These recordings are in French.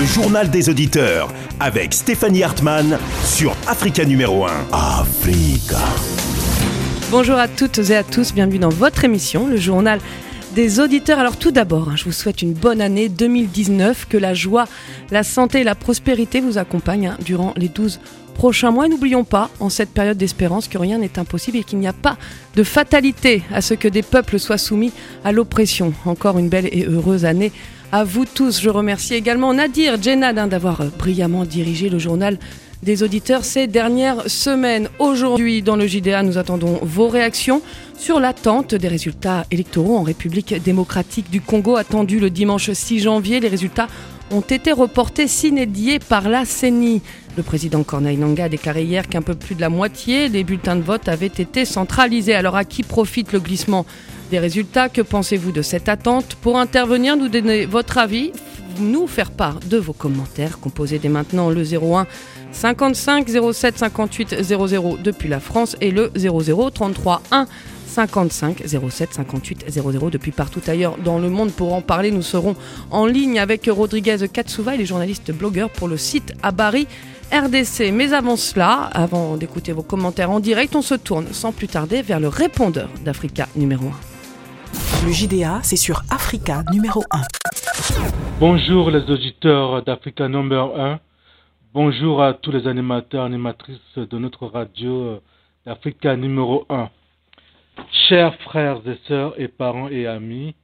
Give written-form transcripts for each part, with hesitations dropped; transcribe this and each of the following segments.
Le journal des auditeurs avec Stéphanie Hartmann sur Africa numéro 1. Africa. Bonjour à toutes et à tous, bienvenue dans votre émission, le journal des auditeurs. Alors tout d'abord, je vous souhaite une bonne année 2019, que la joie, la santé et la prospérité vous accompagnent durant les 12 prochains mois. Et n'oublions pas, en cette période d'espérance, que rien n'est impossible et qu'il n'y a pas de fatalité à ce que des peuples soient soumis à l'oppression. Encore une belle et heureuse année à vous tous. Je remercie également Nadir Djenad d'avoir brillamment dirigé le journal des auditeurs ces dernières semaines. Aujourd'hui, dans le JDA, nous attendons vos réactions sur l'attente des résultats électoraux en République démocratique du Congo, attendus le dimanche 6 janvier. Les résultats ont été reportés sine die par la CENI. Le président Corneille Nangaa a déclaré hier qu'un peu plus de la moitié des bulletins de vote avaient été centralisés. Alors à qui profite le glissement des résultats? Que pensez-vous de cette attente? Pour intervenir, nous donner votre avis, nous faire part de vos commentaires. Composez dès maintenant le 01 55 07 58 00 depuis la France et le 00 33 1 55 07 58 00 depuis partout ailleurs dans le monde. Pour en parler, nous serons en ligne avec Rodriguez Katsouva, il est journaliste blogueur pour le site Habari RDC. Mais avant cela, avant d'écouter vos commentaires en direct, on se tourne sans plus tarder vers le répondeur d'Africa numéro 1. Le JDA, c'est sur Africa numéro 1. Bonjour les auditeurs d'Africa numéro 1. Bonjour à tous les animateurs, animatrices de notre radio d'Africa numéro 1. Chers frères et sœurs et parents et amis,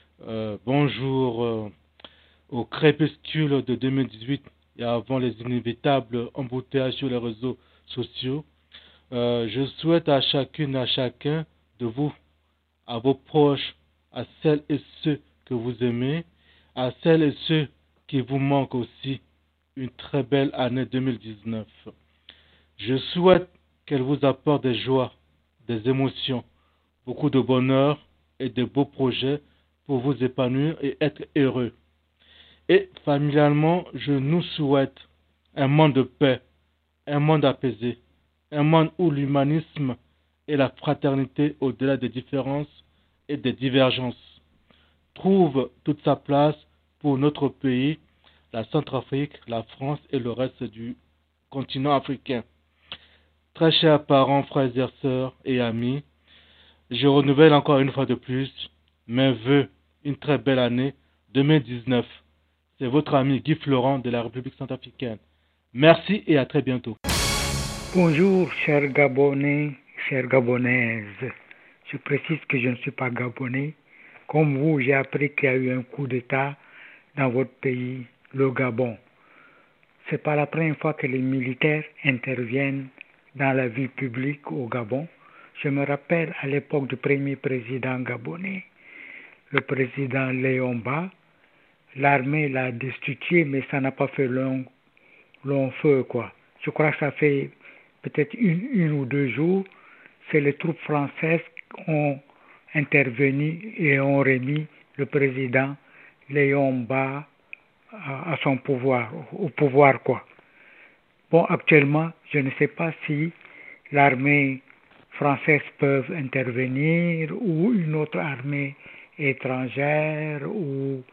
bonjour au crépuscule de 2018 et avant les inévitables embouteillages sur les réseaux sociaux. Je souhaite à chacune et à chacun de vous, à vos proches, à celles et ceux que vous aimez, à celles et ceux qui vous manquent aussi, une très belle année 2019. Je souhaite qu'elle vous apporte des joies, des émotions, beaucoup de bonheur et de beaux projets pour vous épanouir et être heureux. Et familialement, je nous souhaite un monde de paix, un monde apaisé, un monde où l'humanisme et la fraternité au-delà des différences et des divergences trouve toute sa place pour notre pays, la Centrafrique, la France et le reste du continent africain. Très chers parents, frères et sœurs et amis, je renouvelle encore une fois de plus mes vœux, une très belle année 2019. C'est votre ami Guy Florent de la République centrafricaine. Merci et à très bientôt. Bonjour, chers Gabonais, chères Gabonaises. Je précise que je ne suis pas Gabonais. Comme vous, j'ai appris qu'il y a eu un coup d'État dans votre pays, le Gabon. Ce n'est pas la première fois que les militaires interviennent dans la vie publique au Gabon. Je me rappelle à l'époque du premier président gabonais, le président Léon Ba. L'armée l'a destitué, mais ça n'a pas fait long feu, quoi. Je crois que ça fait peut-être une ou deux jours. C'est les troupes françaises qui ont intervenu et ont remis le président Léon Ba à son pouvoir, au pouvoir, quoi. Bon, actuellement, je ne sais pas si l'armée française peut intervenir ou une autre armée étrangère ou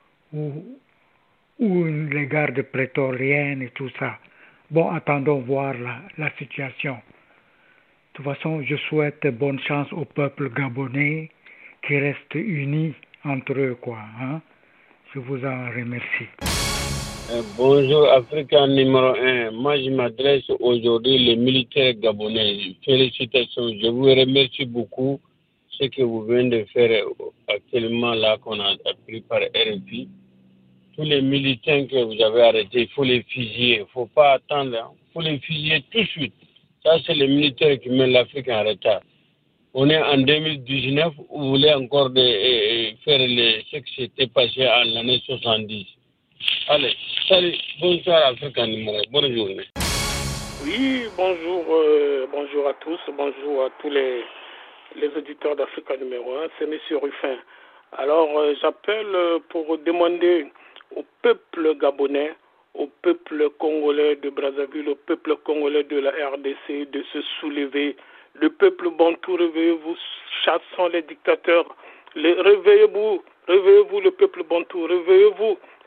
les gardes prétoriennes et tout ça. Bon, attendons voir la situation. De toute façon, je souhaite bonne chance au peuple gabonais qui reste unis entre eux, quoi. Hein? Je vous en remercie. Bonjour Africa numéro 1. Moi, je m'adresse aujourd'hui aux militaires gabonais. Félicitations. Je vous remercie beaucoup ce que vous venez de faire actuellement là qu'on a appris par RFI. Tous les militaires que vous avez arrêtés, il faut les fusiller. Il ne faut pas attendre. Il faut les fusiller tout de suite. Ça, c'est les militaires qui mettent l'Afrique en retard. On est en 2019, vous voulez encore faire ce qui s'était passé en l'année 70. Allez, salut, bonsoir Africa numéro 1. Bonne journée. Oui, bonjour à tous, bonjour à tous les auditeurs d'Africa numéro 1, c'est M. Ruffin. Alors, j'appelle pour demander au peuple gabonais, au peuple congolais de Brazzaville, au peuple congolais de la RDC de se soulever. Le peuple bantou, réveillez-vous, chassons les dictateurs. Réveillez-vous le peuple bantou, réveillez-vous,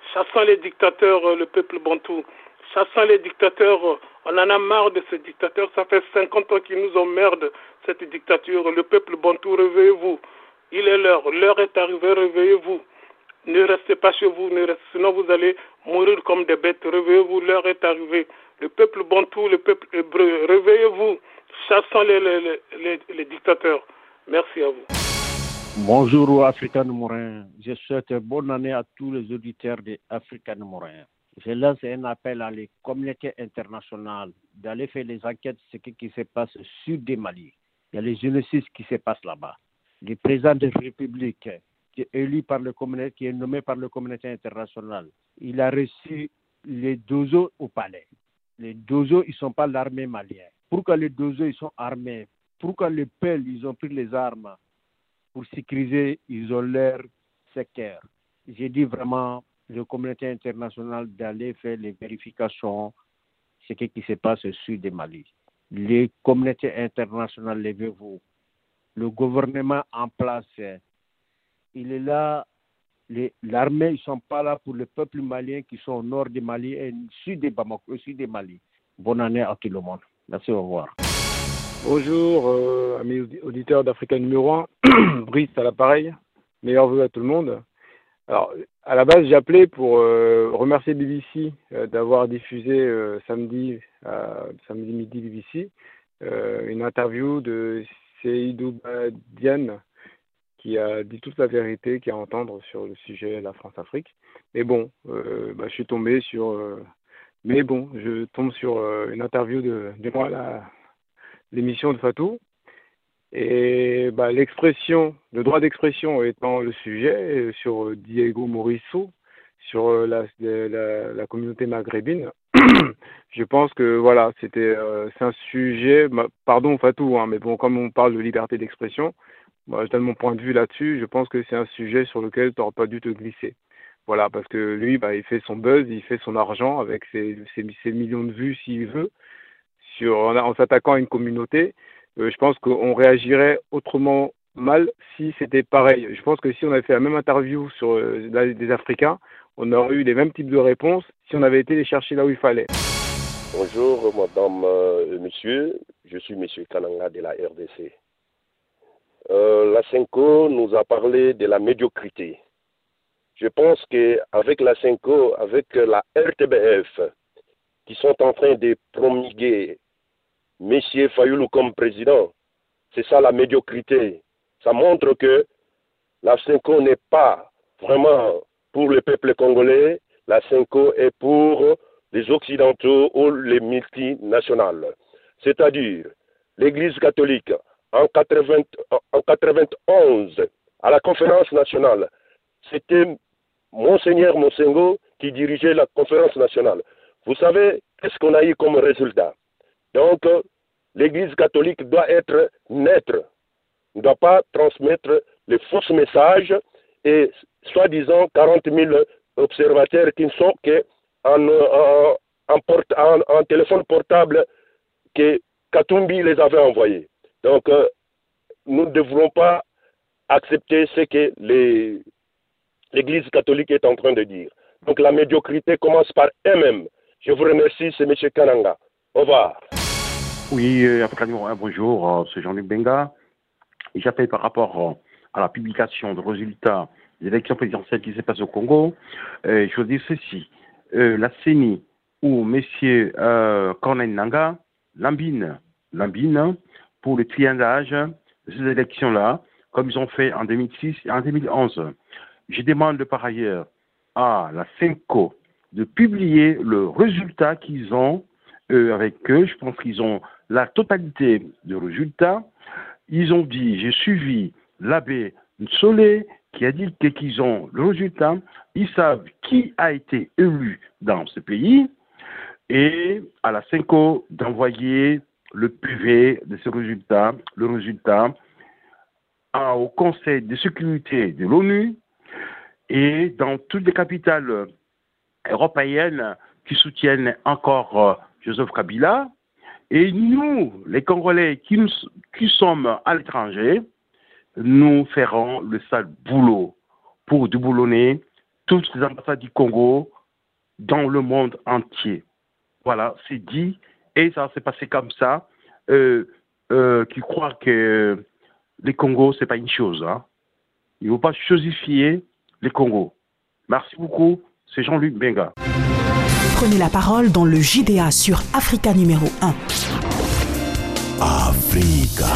chassons les dictateurs, le peuple bantou. Chassons les dictateurs, on en a marre de ces dictateurs, ça fait 50 ans qu'ils nous emmerdent, cette dictature. Le peuple bantou, réveillez-vous. Il est l'heure est arrivée, réveillez-vous. Ne restez pas chez vous, sinon vous allez mourir comme des bêtes. Réveillez-vous, l'heure est arrivée. Le peuple bantou, le peuple hébreu, réveillez-vous. Chassons les dictateurs. Merci à vous. Bonjour Africa Morin. Je souhaite bonne année à tous les auditeurs de Africa Morin. Je lance un appel à la communauté internationale d'aller faire des enquêtes sur ce qui se passe au sud du Mali. Il y a les génocides qui se passent là-bas. Le président de la République, qui est élu par le communauté, qui est nommé par la communauté internationale, il a reçu les dozos au palais. Les dozos, ils ne sont pas l'armée malienne. Pourquoi les dozos, ils sont armés? Pourquoi les pelles, ils ont pris les armes pour sécuriser, ils ont leur secteur? J'ai dit vraiment, la communauté internationale d'aller faire les vérifications, ce qui se passe au sud du Mali. Les communautés internationales, levez-vous. Le gouvernement en place, il est là. L'armée, ils ne sont pas là pour le peuple malien qui sont au nord du Mali et au sud de Bamako, au sud du Mali. Bonne année à tout le monde. Merci, au revoir. Bonjour, amis auditeurs d'Africa numéro 1. Brice à l'appareil. Meilleurs vœux à tout le monde. Alors, à la base, j'ai appelé pour remercier BBC d'avoir diffusé samedi midi BBC une interview de Seydou Badiane qui a dit toute la vérité qu'il y a à entendre sur le sujet la France-Afrique. Mais bon, je suis tombé sur... je tombe sur une interview de moi, l'émission de Fatou. Et l'expression, le droit d'expression étant le sujet, sur Diego Morisseau, sur la communauté maghrébine, je pense que voilà, c'est un sujet, pardon Fatou, mais bon, comme on parle de liberté d'expression, moi, je donne mon point de vue là-dessus, je pense que c'est un sujet sur lequel tu n'aurais pas dû te glisser. Voilà, parce que lui, il fait son buzz, il fait son argent avec ses millions de vues s'il veut, en s'attaquant à une communauté. Je pense qu'on réagirait autrement mal si c'était pareil. Je pense que si on avait fait la même interview sur des Africains, on aurait eu les mêmes types de réponses si on avait été les chercher là où il fallait. Bonjour, madame et monsieur. Je suis monsieur Kananga de la RDC. La Senko nous a parlé de la médiocrité. Je pense qu'avec la Senko, avec la RTBF, qui sont en train de promulguer Monsieur Fayoulou comme président, c'est ça la médiocrité. Ça montre que la Senko n'est pas vraiment pour le peuple congolais, la Senko est pour les Occidentaux ou les multinationales. C'est-à-dire, l'Église catholique, en 91, à la conférence nationale, c'était Monseigneur Monsengo qui dirigeait la conférence nationale. Vous savez, qu'est-ce qu'on a eu comme résultat? Donc, l'Église catholique doit être neutre, ne doit pas transmettre les faux messages et soi-disant 40 000 observateurs qui ne sont qu'en téléphone portable que Katumbi les avait envoyés. Donc, nous ne devrons pas accepter ce que l'Église catholique est en train de dire. Donc, la médiocrité commence par elle-même. Je vous remercie, c'est M. Kananga. Au revoir. Oui, Africa numéro 1, bonjour, c'est Jean-Luc Benga. J'appelle par rapport à la publication des résultats des élections présidentielles qui se passent au Congo. Je veux dire ceci, la CENI ou M. Corneille Nangaa lambine pour le triandage de ces élections-là, comme ils ont fait en 2006 et en 2011. Je demande par ailleurs à la CENCO de publier le résultat qu'ils ont avec eux. Je pense qu'ils ont la totalité des résultats. Ils ont dit, j'ai suivi l'abbé Nsolé qui a dit qu'ils ont le résultat. Ils savent qui a été élu dans ce pays et à la CENCO d'envoyer le PV de ce résultat, le résultat au Conseil de sécurité de l'ONU et dans toutes les capitales européennes qui soutiennent encore Joseph Kabila. Et nous, les Congolais qui sommes à l'étranger, nous ferons le sale boulot pour déboulonner toutes les ambassades du Congo dans le monde entier. Voilà, c'est dit, et ça s'est passé comme ça. Qui croient que les Congos, c'est pas une chose. Hein. Il ne faut pas chosifier les Congos. Merci beaucoup, c'est Jean-Luc Benga. Prenez la parole dans le JDA sur Africa numéro 1. Africa.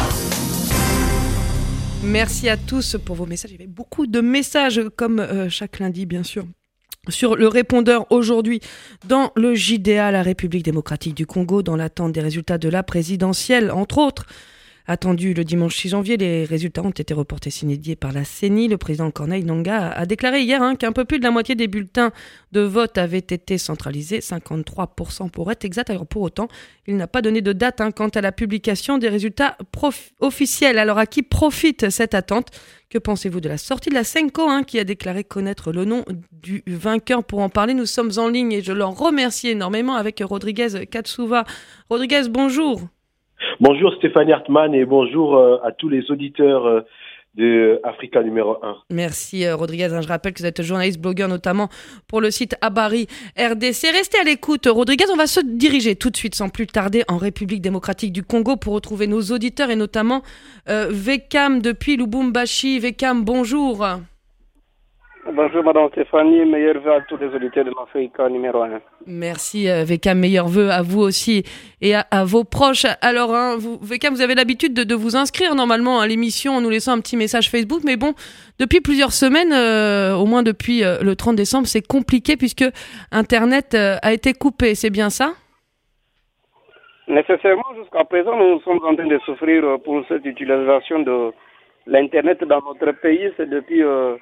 Merci à tous pour vos messages. Il y avait beaucoup de messages, comme chaque lundi, bien sûr, sur le répondeur aujourd'hui dans le JDA, la République démocratique du Congo, dans l'attente des résultats de la présidentielle, entre autres. Attendu le dimanche 6 janvier, les résultats ont été reportés sine die par la CENI. Le président Corneille Nangaa a déclaré hier qu'un peu plus de la moitié des bulletins de vote avaient été centralisés, 53% pour être exact. Alors pour autant, il n'a pas donné de date quant à la publication des résultats officiels. Alors à qui profite cette attente ? Que pensez-vous de la sortie de la Senko qui a déclaré connaître le nom du vainqueur ? Pour en parler, nous sommes en ligne et je l'en remercie énormément avec Rodriguez Katsuva. Rodriguez, bonjour. Bonjour Stéphanie Hartmann et bonjour à tous les auditeurs de Africa numéro 1. Merci Rodriguez, je rappelle que vous êtes journaliste, blogueur notamment pour le site Habari RDC. Restez à l'écoute Rodriguez, on va se diriger tout de suite sans plus tarder en République démocratique du Congo pour retrouver nos auditeurs et notamment Vekam depuis Lubumbashi. Vekam, bonjour. Bonjour Madame Stéphanie, meilleurs vœux à tous les auditeurs de l'Africa numéro 1. Merci Vekam, meilleurs vœux à vous aussi et à vos proches. Alors Vekam, vous avez l'habitude de vous inscrire normalement à l'émission en nous laissant un petit message Facebook, mais bon, depuis plusieurs semaines, au moins depuis le 30 décembre, c'est compliqué puisque Internet a été coupé, c'est bien ça ? Nécessairement, jusqu'à présent, nous sommes en train de souffrir pour cette utilisation de l'Internet dans notre pays, c'est depuis...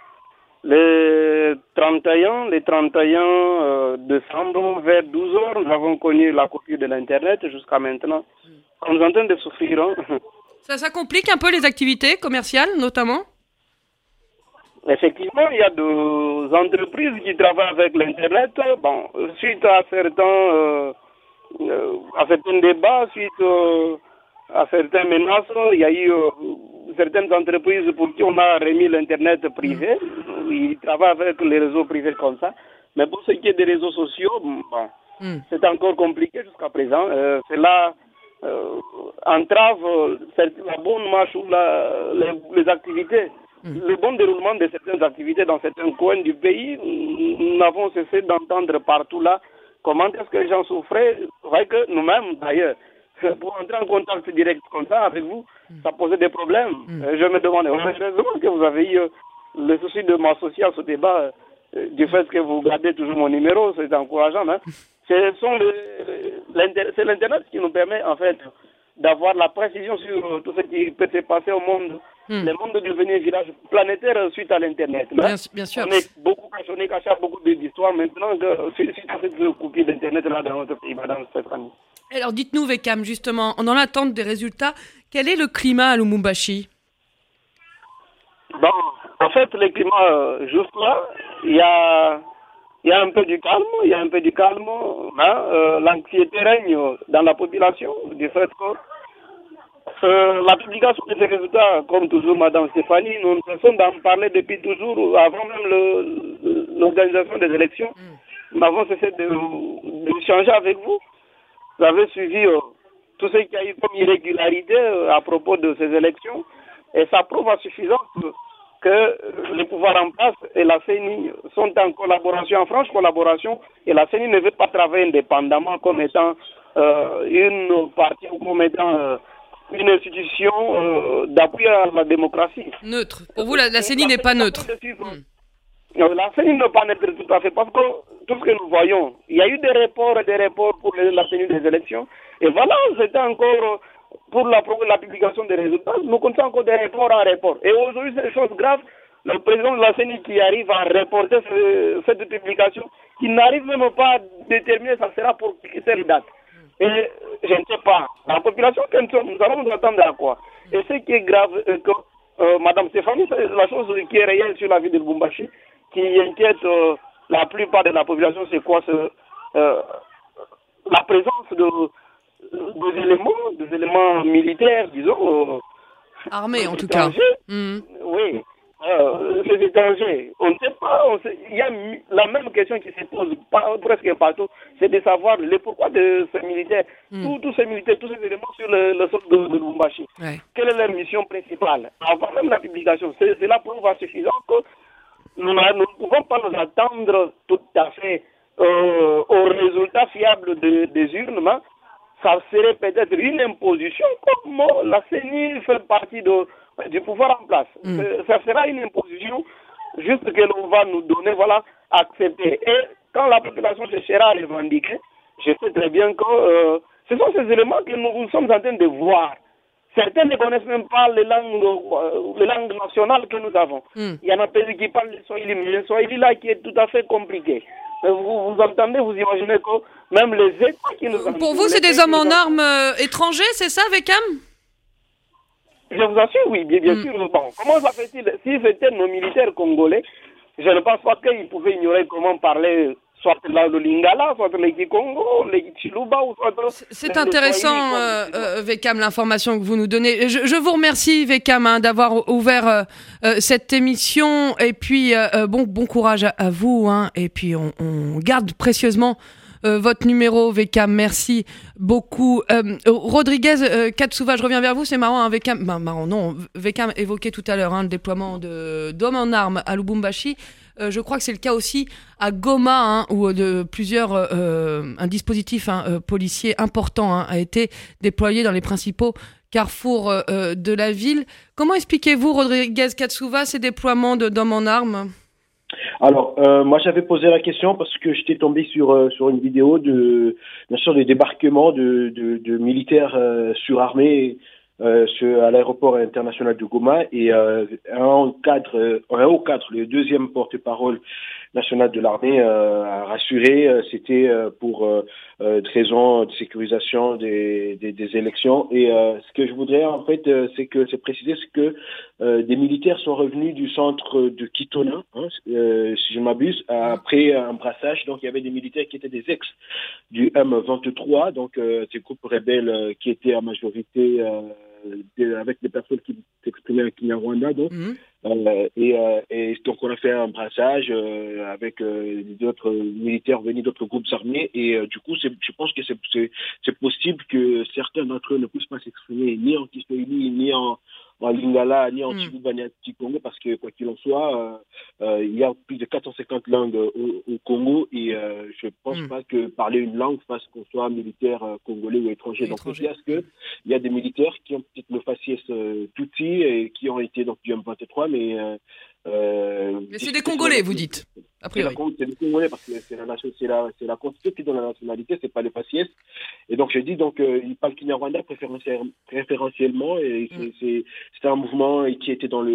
Le 31 décembre, vers 12 heures, nous avons connu la coupure de l'Internet jusqu'à maintenant. Nous sommes en train de souffrir. Ça complique un peu les activités commerciales, notamment ? Effectivement, il y a des entreprises qui travaillent avec l'Internet. Bon, suite à certains débats, suite à certaines menaces, il y a eu... certaines entreprises pour qui on a remis l'Internet privé, ils travaillent avec les réseaux privés comme ça. Mais pour ce qui est des réseaux sociaux, c'est encore compliqué jusqu'à présent. Cela entrave la bonne marche ou les activités, le bon déroulement de certaines activités dans certains coins du pays. Nous n'avons cessé d'entendre partout là comment est-ce que les gens souffraient, vrai que nous-mêmes d'ailleurs. Pour entrer en contact direct comme ça avec vous, ça posait des problèmes. Je me demandais, heureusement que vous avez eu le souci de m'associer à ce débat, du fait que vous gardez toujours mon numéro, c'est encourageant. C'est l'Internet qui nous permet en fait d'avoir la précision sur tout ce qui peut se passer au monde. Le monde est devenu un village planétaire suite à l'Internet. Bien sûr. On est beaucoup caché à beaucoup d'histoires maintenant suite à cette coupure d'Internet là dans notre pays, madame Stéphanie. Alors dites-nous Vekam, justement, dans l'attente des résultats, quel est le climat à Lubumbashi ? Bon, en fait, le climat, juste là, il y a un peu du calme, l'anxiété règne dans la population, du fait que la publication de ces résultats, comme toujours, madame Stéphanie, nous cessons d'en parler depuis toujours, avant même l'organisation des élections. Nous avons cessé d'échanger avec vous. Vous avez suivi tout ce qu'il y a eu comme irrégularité à propos de ces élections et ça prouve à suffisance que les pouvoirs en place et la CENI sont en collaboration, en franche collaboration, et la CENI ne veut pas travailler indépendamment comme étant une partie ou comme étant une institution d'appui à la démocratie. Neutre. Pour vous, la CENI n'est pas neutre. La CENI n'est pas neutre tout à fait, parce que tout ce que nous voyons, il y a eu des reports pour la tenue des élections, et voilà, c'était encore pour la publication des résultats, nous comptons encore des reports en report. Et aujourd'hui, c'est une chose grave, le président de la CENI qui arrive à reporter cette publication, qui n'arrive même pas à déterminer ça sera pour quelle date. Et je ne sais pas, la population, nous allons nous attendre à quoi? Et ce qui est grave, que Madame Stéphanie, c'est la chose qui est réelle sur la ville de Lubumbashi, qui inquiète la plupart de la population, c'est quoi? La présence des éléments militaires, disons. Armés, en tout cas. Oui, ces étrangers. On ne sait pas. Il y a la même question qui se pose presque partout, c'est de savoir le pourquoi de ces militaires, tous ces militaires, tous ces éléments sur le sol de Lubumbashi. Ouais. Quelle est leur mission principale? Avant même la publication, cela prouve à suffisant que nous ne pouvons pas nous attendre tout à fait aux résultats fiables des urnes. Ça serait peut-être une imposition, comme la CENI fait partie du pouvoir en place. Ça sera une imposition juste que l'on va nous donner, voilà, accepter. Et quand la population cherchera à revendiquer, je sais très bien que ce sont ces éléments que nous sommes en train de voir. Certains ne connaissent même pas les langues nationales que nous avons. Il y en a pays qui parlent le Swahili, mais le Swahili là qui est tout à fait compliqué. Vous entendez, vous imaginez que même les États qui nous entourent... Pour vous, c'est des hommes en armes étrangers, c'est ça, Vekam? Je vous assure, oui, bien sûr. Bon, comment ça fait-il? Si c'était nos militaires congolais, je ne pense pas qu'ils pouvaient ignorer comment parler soit le Lingala, soit le Kikongo, le Chiluba, ou soit c'est intéressant, Vekam, l'information que vous nous donnez. Je vous remercie, Vekam, d'avoir ouvert cette émission. Et puis, bon courage à vous. Et puis, on garde précieusement votre numéro, Vekam. Merci beaucoup. Rodriguez Katsouva, je reviens vers vous. C'est marrant, Vekam. Marrant, non. Vekam évoquait tout à l'heure le déploiement d'hommes en armes à Lubumbashi. Je crois que c'est le cas aussi à Goma, où un dispositif policier important a été déployé dans les principaux carrefours de la ville. Comment expliquez-vous, Rodriguez Katsouva, ces déploiements d'hommes en armes? Alors, moi j'avais posé la question parce que j'étais tombé sur une vidéo bien sûr, de débarquement de militaires surarmés à l'aéroport international de Goma, et un haut cadre, le deuxième porte-parole national de l'armée, a rassuré, c'était pour des raisons de sécurisation des élections. Et ce que je voudrais en fait, c'est préciser que des militaires sont revenus du centre de Kitona, si je ne m'abuse, après un brassage. Donc il y avait des militaires qui étaient des ex du M23, donc ces groupes rebelles qui étaient en majorité avec des personnes qui s'exprimaient à Kinyarwanda, donc. Et donc on a fait un brassage avec d'autres militaires venus d'autres groupes armés, et du coup je pense que c'est possible que certains d'entre eux ne puissent pas s'exprimer ni en Kiswahili, ni en Lingala, ni en Chiluba, ni en Kikongo, parce que quoi qu'il en soit, il y a plus de 450 langues au Congo, et je pense pas que parler une langue fasse qu'on soit militaire congolais ou étranger. Donc il y a des militaires qui ont peut-être le faciès Tutsi et qui ont été donc du M23, mais c'est des Congolais, vous dites, a priori. C'est des Congolais, parce que c'est la Constitution qui donne la nationalité, c'est pas le faciès. Et donc je dis, ils parlent Kinyarwanda préférentiellement, et c'est un mouvement qui était dans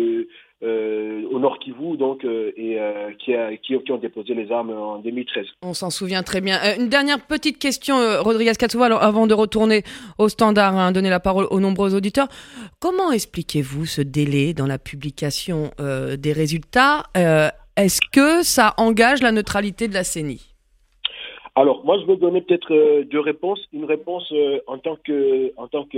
au Nord Kivu, donc, et qui ont déposé les armes en 2013. On s'en souvient très bien. Une dernière petite question, Rodriguez Katsouva, alors avant de retourner au standard, donner la parole aux nombreux auditeurs. Comment expliquez-vous ce délai dans la publication des résultats? Est-ce que ça engage la neutralité de la CENI? Alors, moi, je vais donner peut-être deux réponses. Une réponse en tant que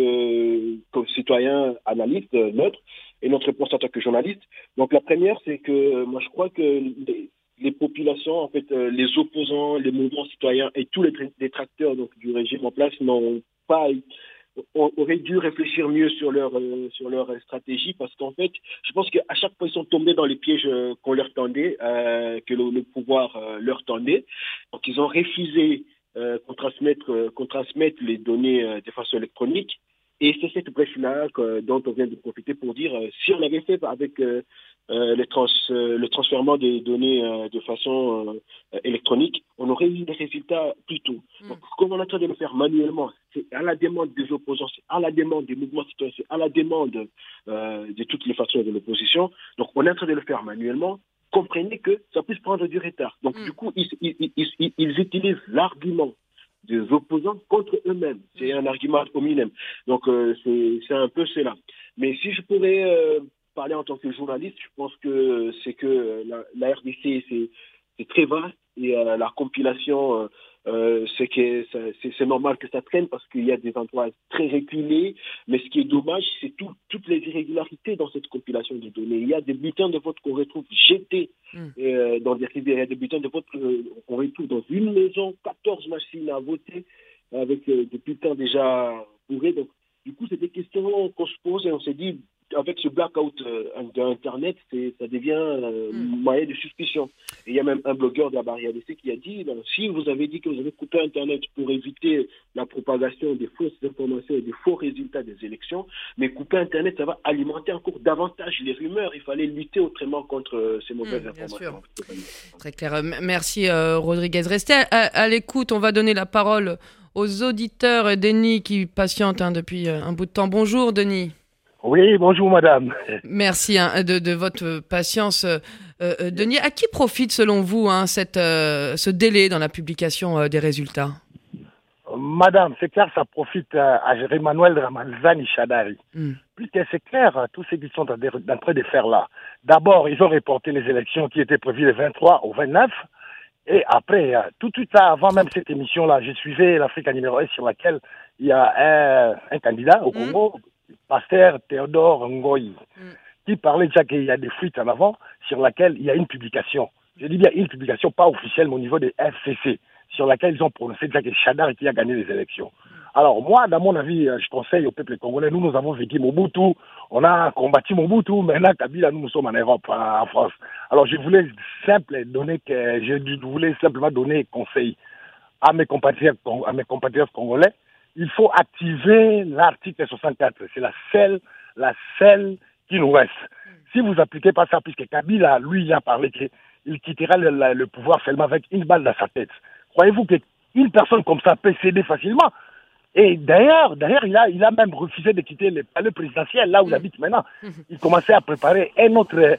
citoyen analyste neutre, et notre réponse en tant que journaliste. Donc, la première, c'est que moi, je crois que les populations, en fait, les opposants, les mouvements citoyens et tous les détracteurs donc, du régime en place auraient dû réfléchir mieux sur leur stratégie, parce qu'en fait, je pense qu'à chaque fois, ils sont tombés dans les pièges qu'on leur tendait, que le pouvoir leur tendait. Donc, ils ont refusé qu'on transmette les données de façon électronique. Et c'est cette brèche-là dont on vient de profiter pour dire, si on avait fait avec le transfèrement des données de façon électronique, on aurait eu des résultats plus tôt. Donc, comme on est en train de le faire manuellement, c'est à la demande des opposants, c'est à la demande des mouvements citoyens, c'est à la demande de toutes les façons de l'opposition. Donc, on est en train de le faire manuellement. Comprenez que ça puisse prendre du retard. Donc, du coup, ils utilisent l'argument des opposants contre eux-mêmes. C'est un argument au minimum. Donc, c'est un peu cela. Mais si je pourrais parler en tant que journaliste, je pense que c'est que la RDC, c'est très vaste, et la compilation c'est normal que ça traîne parce qu'il y a des endroits très reculés. Mais ce qui est dommage, c'est toutes les irrégularités dans cette compilation de données. Il y a des bulletins de vote qu'on retrouve jetés dans des rivières. Il y a des bulletins de vote qu'on retrouve dans une maison, 14 machines à voter avec des bulletins déjà bourrés. Donc, du coup, c'est des questions qu'on se pose et on s'est dit, avec ce blackout d'Internet, ça devient moyen de suspicion. Et il y a même un blogueur de la barrière d'essai qui a dit, si vous avez dit que vous avez coupé Internet pour éviter la propagation des fausses informations et des faux résultats des élections, mais couper Internet, ça va alimenter encore davantage les rumeurs. Il fallait lutter autrement contre ces mauvaises informations. Très clair. Merci Rodriguez. Restez à l'écoute. On va donner la parole aux auditeurs. Denis qui patiente depuis un bout de temps. Bonjour Denis. Oui, bonjour madame. Merci de votre patience. Denis, à qui profite selon vous ce délai dans la publication des résultats? Madame, c'est clair, ça profite à Emmanuel Ramazani Shadari. Puisque c'est clair, tous ceux qui sont en train de faire là. D'abord, ils ont reporté les élections qui étaient prévues le 23 au 29. Et après, tout de suite avant même cette émission-là, je suivais l'Afrique numéro 1 sur laquelle il y a un candidat au Congo, Pasteur Théodore Ngoyi, qui parlait déjà qu'il y a des fuites en avant sur laquelle il y a une publication. Je dis bien une publication pas officielle, mais au niveau des FCC, sur laquelle ils ont prononcé déjà que Chadar qui a gagné les élections. Alors moi, dans mon avis, je conseille au peuple congolais, nous avons vécu Mobutu, on a combattu Mobutu, maintenant Kabila, nous sommes en Europe, en France. Alors je voulais simplement donner conseil à mes compatriotes congolais. Il faut activer l'article 64. C'est la seule qui nous reste. Si vous appliquez pas ça, puisque Kabila, lui, il a parlé qu'il quittera le pouvoir seulement avec une balle dans sa tête. Croyez-vous qu'une personne comme ça peut céder facilement? Et d'ailleurs, il a même refusé de quitter le palais présidentiel, là où il habite maintenant. Il commençait à préparer un autre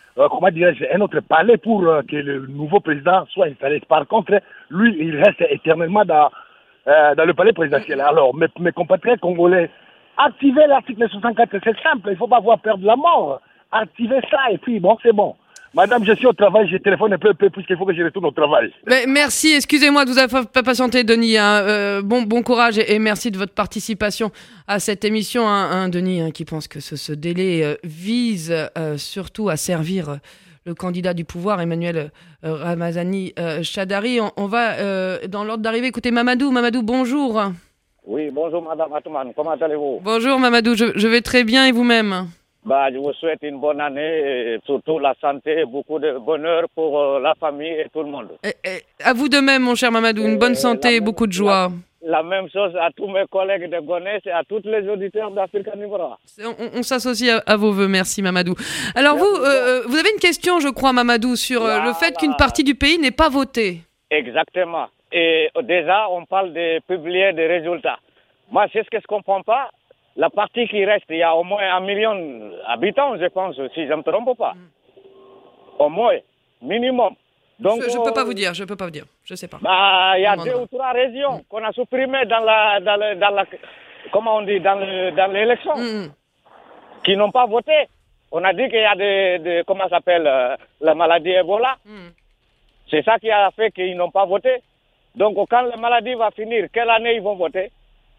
palais pour que le nouveau président soit installé. Par contre, lui, il reste éternellement dans le palais présidentiel. Alors, mes compatriotes congolais, activez l'article 64, c'est simple, il ne faut pas avoir peur de la mort. Activez ça et puis bon, c'est bon. Madame, je suis au travail, je téléphone un peu puisqu'il faut que je retourne au travail. Mais merci, excusez-moi de vous avoir pas patienté, Denis. Bon courage et merci de votre participation à cette émission. Denis qui pense que ce délai vise surtout à servir le candidat du pouvoir, Emmanuel Ramazani Shadari. On va, dans l'ordre d'arrivée, écouter Mamadou. Mamadou, bonjour. Oui, bonjour Madame Atoumane, comment allez-vous? Bonjour Mamadou, je vais très bien et vous-même? Je vous souhaite une bonne année, et surtout la santé, beaucoup de bonheur pour la famille et tout le monde. À vous de même, mon cher Mamadou, une bonne santé et beaucoup de joie. La même chose à tous mes collègues de Gonesse et à tous les auditeurs d'Africa Numéro 1. On s'associe à vos voeux, merci Mamadou. Alors vous avez une question, je crois, Mamadou, sur le fait qu'une partie du pays n'ait pas voté. Exactement. Et déjà, on parle de publier des résultats. Moi, c'est ce que je ne comprends pas. La partie qui reste, il y a au moins 1 million d'habitants, je pense, si je ne me trompe pas. Au moins, minimum. Donc, je ne peux pas vous dire, je ne sais pas. Il y a 2 ou 3 régions qu'on a supprimées dans la comment on dit, dans l'élection, qui n'ont pas voté. On a dit qu'il y a comment ça s'appelle, la maladie Ebola. C'est ça qui a fait qu'ils n'ont pas voté. Donc, quand la maladie va finir, quelle année ils vont voter?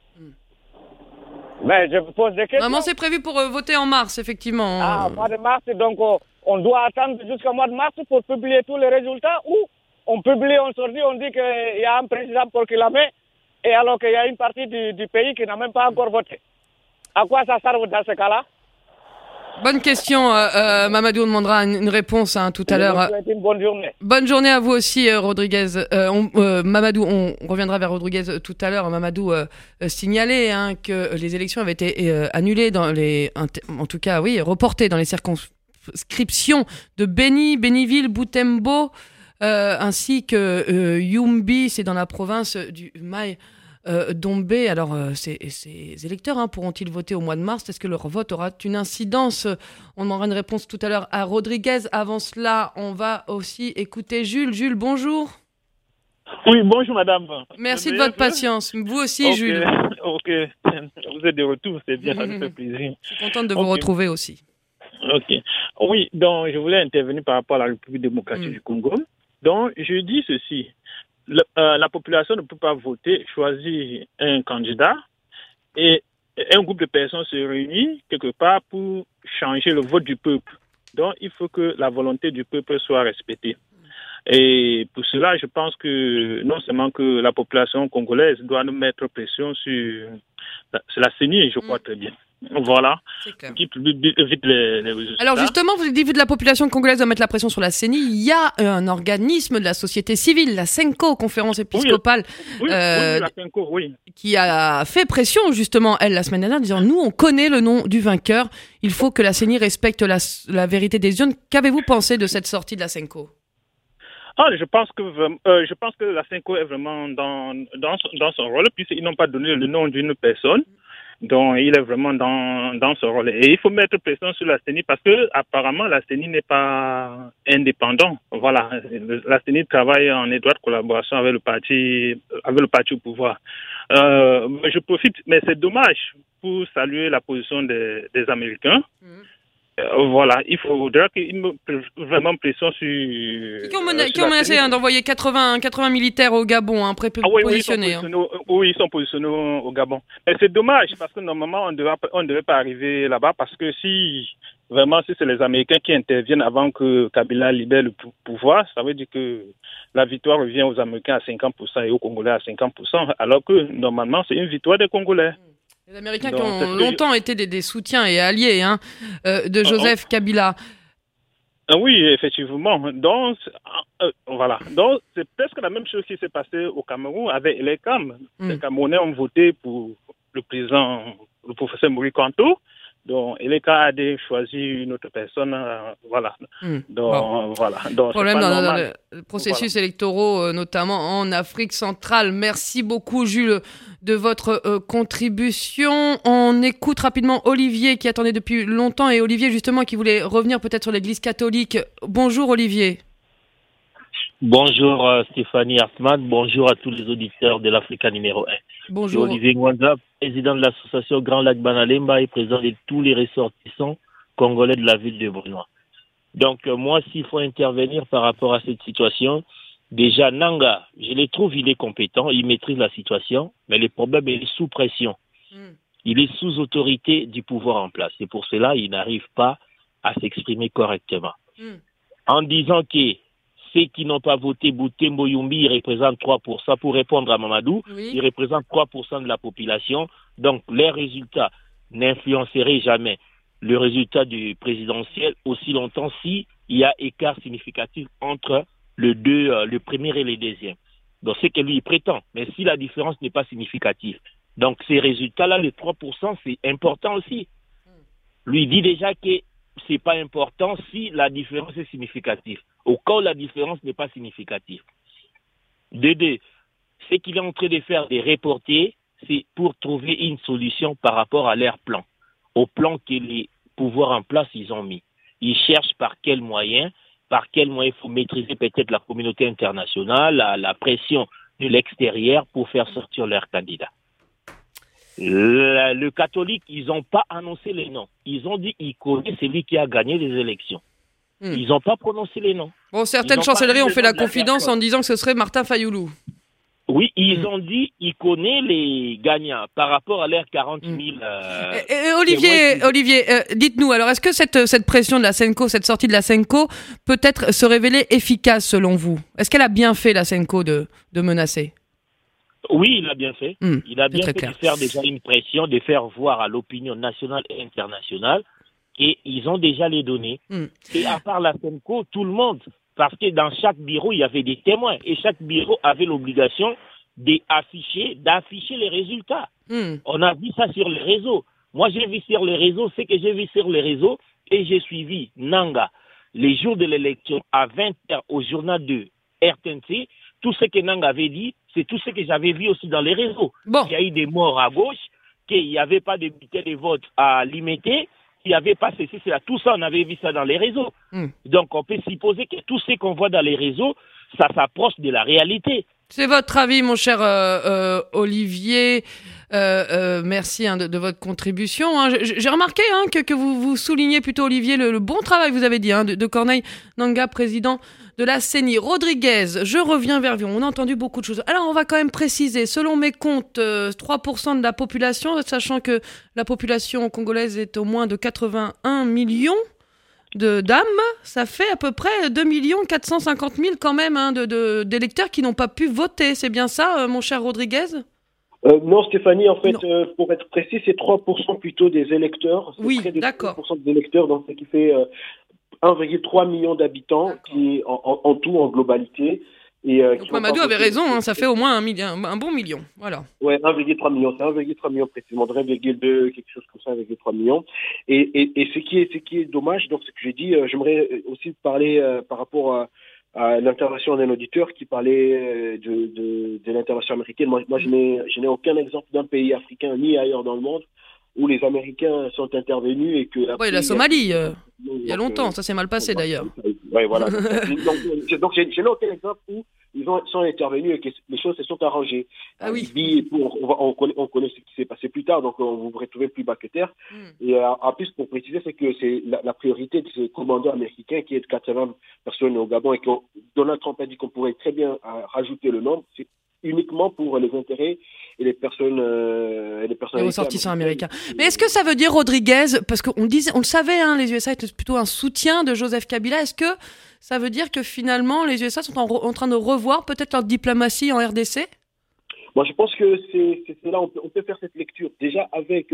Mais je vous pose des questions. Vraiment, c'est prévu pour voter en mars, effectivement. Au mois de mars, donc on doit attendre jusqu'au mois de mars pour publier tous les résultats, ou on publie aujourd'hui, on dit qu'il y a un président pour qu'il la met, et alors qu'il y a une partie du pays qui n'a même pas encore voté. À quoi ça sert dans ce cas-là? Bonne question, Mamadou, on demandera une réponse tout à l'heure. Je vous souhaite une bonne journée. Bonne journée à vous aussi, Rodriguez. Mamadou, on reviendra vers Rodriguez tout à l'heure. Mamadou signalait que les élections avaient été annulées, en tout cas, reportées dans les circonscriptions de Beni, Béniville, Boutembo, ainsi que Yumbi, c'est dans la province du Mai. Dombé, alors ces électeurs pourront-ils voter au mois de mars? Est-ce que leur vote aura une incidence? On aura une réponse tout à l'heure à Rodriguez. Avant cela, on va aussi écouter Jules. Jules, bonjour. Oui, bonjour madame. Merci de votre patience. Vous aussi, Jules. Ok, vous êtes de retour, c'est bien, ça me fait plaisir. Je suis contente de vous retrouver aussi. Ok. Oui, donc je voulais intervenir par rapport à la République démocratique du Congo. Donc, je dis ceci. la population ne peut pas voter, choisir un candidat et un groupe de personnes se réunit quelque part pour changer le vote du peuple. Donc, il faut que la volonté du peuple soit respectée. Et pour cela, je pense que non seulement que la population congolaise doit nous mettre pression sur la CENI, je crois très bien. Voilà, qui publie vite les résultats. Alors justement, vous dites que la population congolaise doit mettre la pression sur la CENI. Il y a un organisme de la société civile, la CENCO, conférence épiscopale, la CENCO, qui a fait pression justement, elle, la semaine dernière, en disant « Nous, on connaît le nom du vainqueur. Il faut que la CENI respecte la vérité des urnes. » Qu'avez-vous pensé de cette sortie de la CENCO ? Je pense que la CENCO est vraiment dans son rôle, puisqu'ils n'ont pas donné le nom d'une personne. Donc, il est vraiment dans ce rôle. Et il faut mettre pression sur la CENI parce que, apparemment, la CENI n'est pas indépendante. Voilà. La CENI travaille en étroite collaboration avec le parti au pouvoir. Je profite, mais c'est dommage pour saluer la position des Américains. Voilà, il faudra qu'ils mettent vraiment pression sur... Qui ont menacé d'envoyer 80 militaires au Gabon, positionnés. Oui, ils sont positionnés au Gabon. Mais c'est dommage, parce que normalement, on ne devait pas arriver là-bas, parce que si c'est les Américains qui interviennent avant que Kabila libère le pouvoir, ça veut dire que la victoire revient aux Américains à 50% et aux Congolais à 50%, alors que normalement, c'est une victoire des Congolais. Les Américains qui ont longtemps été des soutiens et alliés de Joseph Kabila. Oui, effectivement. Donc, voilà. Donc, c'est presque la même chose qui s'est passée au Cameroun avec les CAM. Les Camerounais ont voté pour le président, le professeur Maurice Kamto. Donc, Eleka a choisi une autre personne, voilà. Voilà. Donc, problème dans le processus électoraux, notamment en Afrique centrale. Merci beaucoup, Jules, de votre contribution. On écoute rapidement Olivier, qui attendait depuis longtemps, et Olivier, justement, qui voulait revenir peut-être sur l'Église catholique. Bonjour, Olivier. Bonjour Stéphanie Hartmann, bonjour à tous les auditeurs de l'Africa numéro 1. Bonjour. Je suis Olivier Ngwanza, président de l'association Grand Lac Banalemba et président de tous les ressortissants congolais de la ville de Brunois. Donc moi, s'il faut intervenir par rapport à cette situation, déjà Nanga, je le trouve, il est compétent, il maîtrise la situation, mais le problème il est sous pression. Il est sous autorité du pouvoir en place. Et pour cela, il n'arrive pas à s'exprimer correctement. En disant que ceux qui n'ont pas voté Boutembo Yumbi, ils représentent 3%. Pour répondre à Mamadou, ils représentent 3% de la population. Donc, les résultats n'influenceraient jamais le résultat du présidentiel aussi longtemps s'il y a écart significatif entre le premier et le deuxième. Donc, c'est que lui, il prétend. Mais si la différence n'est pas significative. Donc, ces résultats-là, les 3%, c'est important aussi. Lui dit déjà que c'est pas important si la différence est significative. Au cas où la différence n'est pas significative. Deux, ce qu'il est en train de faire, de reporter, c'est pour trouver une solution par rapport à leur plan. Au plan que les pouvoirs en place, ils ont mis. Ils cherchent par quel moyen il faut maîtriser peut-être la communauté internationale, la pression de l'extérieur pour faire sortir leurs candidats. Le catholique, ils n'ont pas annoncé les noms. Ils ont dit qu'ils connaissent celui qui a gagné les élections. Ils n'ont pas prononcé les noms. Bon, certaines chancelleries ont fait la confidence en disant que ce serait Martin Fayoulou. Oui, ils ont dit qu'ils connaissent les gagnants par rapport à leurs 40 000... Olivier, dites-nous, alors est-ce que cette pression de la CENCO, cette sortie de la CENCO, peut-être se révéler efficace selon vous ? Est-ce qu'elle a bien fait, la CENCO, de menacer ? Oui, il a bien fait. Il a bien fait de faire déjà une pression, de faire voir à l'opinion nationale et internationale qu'ils ont déjà les données. Et à part la CENCO, tout le monde, parce que dans chaque bureau, il y avait des témoins et chaque bureau avait l'obligation d'afficher les résultats. On a vu ça sur les réseaux. Moi, j'ai vu sur les réseaux ce que j'ai vu sur les réseaux et j'ai suivi Nanga les jours de l'élection à 20h au journal de RTNC. Tout ce que Nanga avait dit, c'est tout ce que j'avais vu aussi dans les réseaux. Il y a eu des morts à gauche, qu'il n'y avait pas de bulletins de vote à limiter, qu'il n'y avait pas ceci, cela. Tout ça, on avait vu ça dans les réseaux. Donc, on peut supposer que tout ce qu'on voit dans les réseaux, ça s'approche de la réalité. C'est votre avis, mon cher Olivier. Merci de votre contribution. J'ai remarqué que vous soulignez plutôt, Olivier, le bon travail, vous avez dit, de Corneille Nangaa, président de la CENI. Rodriguez, je reviens vers vous. On a entendu beaucoup de choses. Alors, on va quand même préciser. Selon mes comptes, 3% de la population, sachant que la population congolaise est au moins de 81 millions d'âmes, ça fait à peu près 2 450 000 quand même d'électeurs qui n'ont pas pu voter. C'est bien ça, mon cher Rodriguez ? Non, Stéphanie, en fait, pour être précis, c'est 3% plutôt des électeurs. Oui, près de d'accord. 3% des électeurs, donc ce qui fait 1,3 million d'habitants qui en tout, en globalité. Et, donc Mamadou avait raison, ça fait au moins un bon million. Voilà. Ouais, 1,3 million, c'est 1,3 million précisément, 1,2, quelque chose comme ça, 1,3 million. Et ce qui est dommage, donc ce que j'ai dit, j'aimerais aussi parler par rapport à l'intervention d'un auditeur qui parlait de l'intervention américaine. Moi je n'ai aucun exemple d'un pays africain ni ailleurs dans le monde où les Américains sont intervenus et que... Oui, la Somalie, il y a longtemps, ça s'est mal passé d'ailleurs. Oui, voilà. donc je n'ai aucun exemple où ils sont intervenus et que les choses se sont arrangées. Ah oui. Libye, on connaît ce qui s'est passé plus tard, donc vous vous retrouvez plus bas que terre. Et en plus, pour préciser, c'est que c'est la priorité de ce commandant américain qui est de 80 personnes au Gabon et que Donald Trump a dit qu'on pourrait très bien rajouter le nombre. C'est uniquement pour les intérêts et les personnes les ressortissants américains. Mais est-ce que ça veut dire, Rodriguez, parce qu'on le savait, les USA étaient plutôt un soutien de Joseph Kabila, est-ce que ça veut dire que finalement les USA sont en train de revoir peut-être leur diplomatie en RDC ? Moi, je pense que c'est là on peut faire cette lecture. Déjà avec,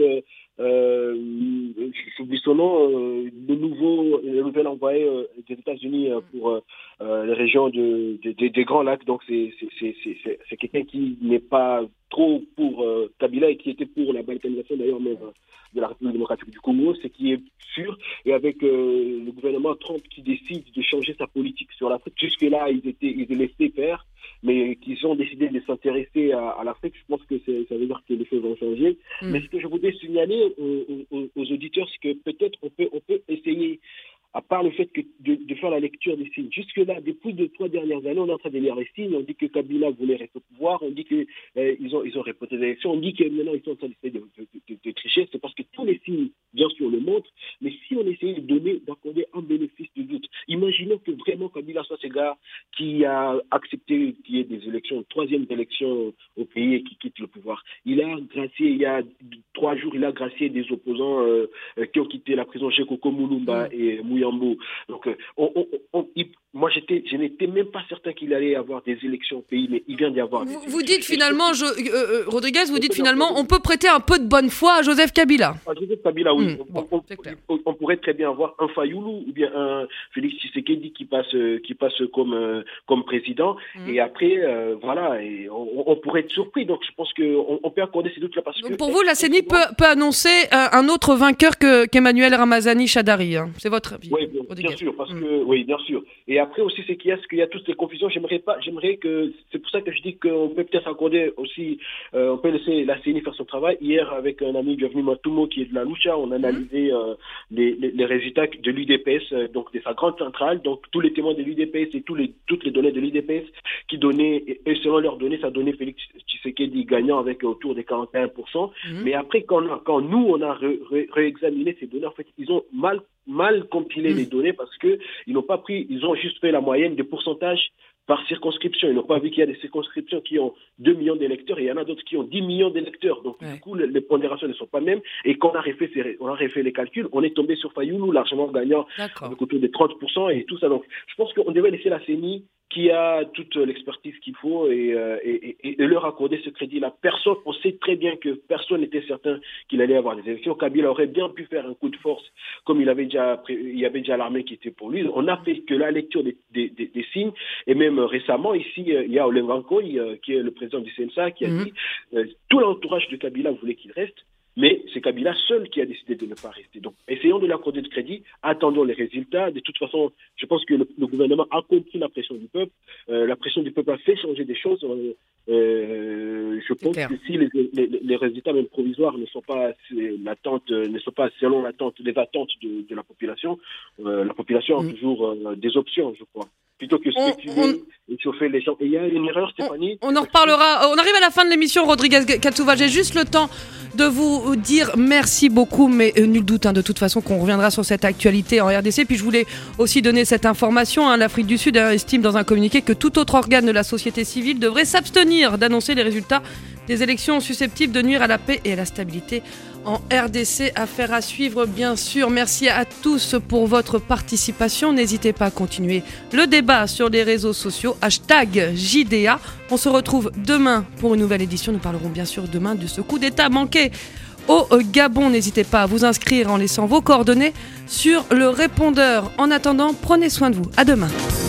j'oublie son nom, le nouvel envoyé des États-Unis pour les régions des Grands Lacs. Donc c'est quelqu'un qui n'est pas trop pour Kabila et qui était pour la balkanisation d'ailleurs même de la République démocratique du Congo, ce qui est sûr. Et avec le gouvernement Trump qui décide de changer sa politique sur l'Afrique, jusque-là ils laissaient faire, mais qu'ils ont décidé de s'intéresser à l'Afrique, je pense que ça veut dire que les choses ont changé. Mais ce que je voudrais signaler aux auditeurs, c'est que peut-être on peut essayer, à part le fait de faire la lecture des signes. Jusque-là, depuis 2-3 dernières années, on est en train de lire les signes. On dit que Kabila voulait rester au pouvoir. On dit qu'ils ont reporté les élections. On dit que maintenant, ils sont en train d'essayer de tricher. C'est parce que tous les signes, bien sûr, le montrent. Mais si on essayait d'accorder un bénéfice de doute, imaginons que vraiment Kabila soit ce gars qui a accepté qu'il y ait des élections, une troisième élection au pays et qui quitte le pouvoir. Il a gracié, il y a 3 jours, il a gracié des opposants qui ont quitté la prison, Koko Mulumba et Muyambo. Donc, moi, je n'étais même pas certain qu'il allait y avoir des élections au pays, mais il vient d'y avoir. Vous dites finalement, Rodriguez, on peut prêter un peu de bonne foi à Joseph Kabila. À Joseph Kabila, oui. On pourrait très bien avoir un Fayoulou ou bien un Félix Tshisekedi qui passe comme président. Et après, voilà, et on pourrait être surpris. Donc, je pense qu'on peut accorder ces doutes-là parce que... Pour vous, la CENI peut annoncer un autre vainqueur qu'Emmanuel Ramazani Chadari. C'est votre avis? Oui, bien sûr, parce que oui, bien sûr. Et après aussi, c'est qu'il y a toutes ces confusions. J'aimerais que c'est pour ça que je dis qu'on peut peut-être accorder aussi, on peut laisser la CENI faire son travail. Hier, avec un ami bienvenu Matumo qui est de la Lucha, on a analysé les résultats de l'UDPS, donc de sa grande centrale, donc tous les témoins de l'UDPS et toutes les données de l'UDPS qui donnaient, et selon leurs données, ça donnait Félix Tshisekedi gagnant avec autour des 41%. Mais après, quand nous on a réexaminé ces données, en fait, ils ont mal compilé les données parce que ils ont juste fait la moyenne des pourcentages par circonscription. Ils n'ont pas vu qu'il y a des circonscriptions qui ont 2 millions d'électeurs et il y en a d'autres qui ont 10 millions d'électeurs. Donc, du coup, les pondérations ne sont pas mêmes. Et quand on a refait les calculs, on est tombé sur Fayoulou, largement gagnant, avec autour de 30% et tout ça. Donc, je pense qu'on devait laisser la CENI qui a toute l'expertise qu'il faut et leur accorder ce crédit-là. On sait très bien que personne n'était certain qu'il allait avoir des élections. Kabila aurait bien pu faire un coup de force comme il y avait déjà l'armée qui était pour lui. On n'a fait que la lecture des signes et même récemment ici, il y a Olengankoy qui est le président du CNSA qui a dit tout l'entourage de Kabila voulait qu'il reste. Mais c'est Kabila seul qui a décidé de ne pas rester. Donc, essayons de l'accorder de crédit, attendons les résultats. De toute façon, je pense que le gouvernement a compris la pression du peuple. La pression du peuple a fait changer des choses. Je pense que si les résultats même provisoires ne sont pas selon les attentes de la population a toujours des options, je crois. plutôt que spéculer et chauffer les gens. Et il y a une erreur, Stéphanie. On en reparlera. On arrive à la fin de l'émission, Rodriguez Katsouva. J'ai juste le temps de vous dire merci beaucoup, mais nul doute de toute façon qu'on reviendra sur cette actualité en RDC. Puis je voulais aussi donner cette information. L'Afrique du Sud estime dans un communiqué que tout autre organe de la société civile devrait s'abstenir d'annoncer les résultats des élections susceptibles de nuire à la paix et à la stabilité en RDC. Affaire à suivre, bien sûr. Merci à tous pour votre participation. N'hésitez pas à continuer le débat sur les réseaux sociaux. #JDA. On se retrouve demain pour une nouvelle édition. Nous parlerons bien sûr demain de ce coup d'État manqué au Gabon. N'hésitez pas à vous inscrire en laissant vos coordonnées sur le répondeur. En attendant, prenez soin de vous. À demain.